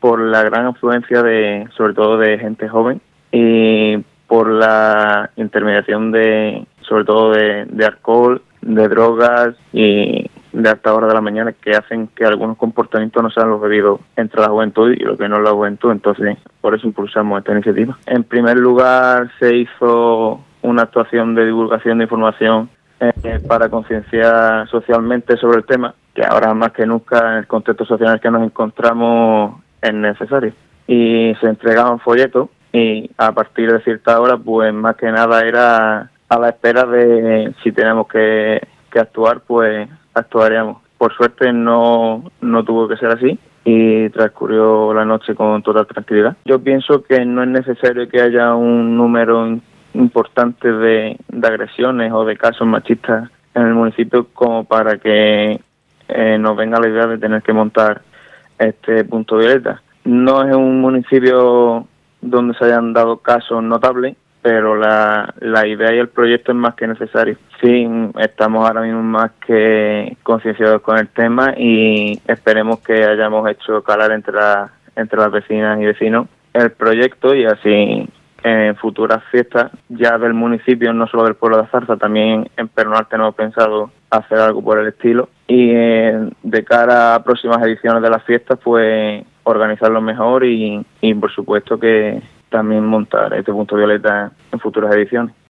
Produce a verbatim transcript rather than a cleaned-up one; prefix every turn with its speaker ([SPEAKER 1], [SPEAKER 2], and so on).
[SPEAKER 1] por la gran afluencia de, sobre todo de gente joven, y por la intermediación de, sobre todo de, de alcohol, de drogas y de alta hora de la mañana, que hacen que algunos comportamientos no sean los debidos entre la juventud y lo que no es la juventud. Entonces, por eso impulsamos esta iniciativa. En primer lugar, se hizo una actuación de divulgación de información eh, para concienciar socialmente sobre el tema, que ahora más que nunca en el contexto social en el que nos encontramos es necesario. Y se entregaban folletos y a partir de cierta hora, pues más que nada era a la espera de si tenemos que, que actuar, pues actuaríamos. Por suerte no, no tuvo que ser así y transcurrió la noche con total tranquilidad. Yo pienso que no es necesario que haya un número importante de, de agresiones o de casos machistas en el municipio como para que eh, nos venga la idea de tener que montar este punto violeta. No es un municipio donde se hayan dado casos notables, pero la, la idea y el proyecto es más que necesario. Sí, estamos ahora mismo más que concienciados con el tema y esperemos que hayamos hecho calar entre, la, entre las vecinas y vecinos el proyecto y así en futuras fiestas ya del municipio, no solo del pueblo de Azarza, también en Pernal tenemos pensado hacer algo por el estilo y eh, de cara a próximas ediciones de las fiestas pues organizarlo mejor y, y por supuesto que también montar este punto violeta en futuras ediciones.